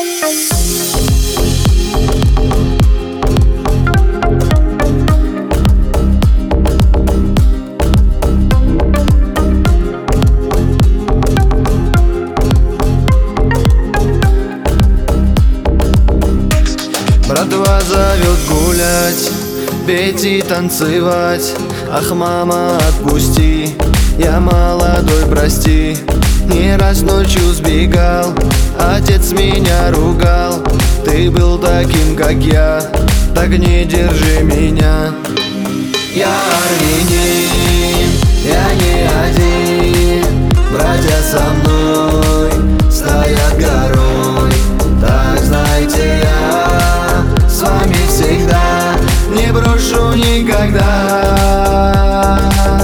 Братва зовет гулять, петь и танцевать. Ах, мама, отпусти, я молодой, прости. Не раз ночью сбегал, отец меня ругал. Ты был таким, как я, так не держи меня. Я армянин, я не один. Братья со мной стоят горой. Так знайте, я с вами всегда, не брошу никогда.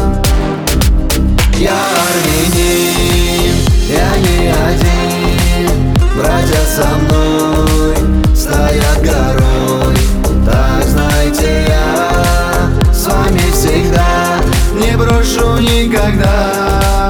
Я армянин, я не один. Братья со мной стоят горой. Так знайте, я с вами всегда, не брошу никогда.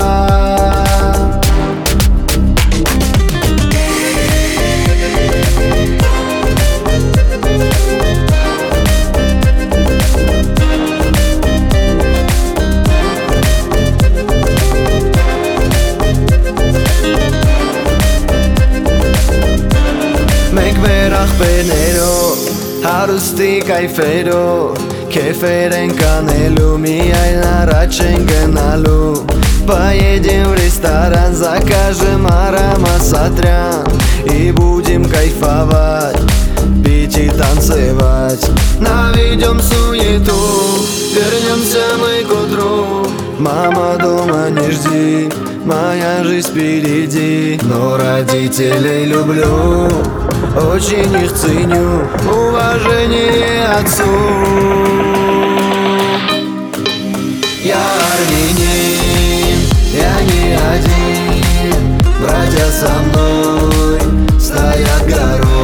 Մենք մեր աղբերներով հարուստի կայֆերով քեֆեր ենք անելու, միայն առաջ են գնալու. Поедем в ресторан, закажем аромат Сатрян и будем кайфовать, пить и танцевать. Наведем суету, вернемся мы к утру. Мама, дома не жди, моя жизнь впереди. Но родителей люблю, очень их ценю, уважение отцу. Я армянин, я не один. Братья со мной стоят горой.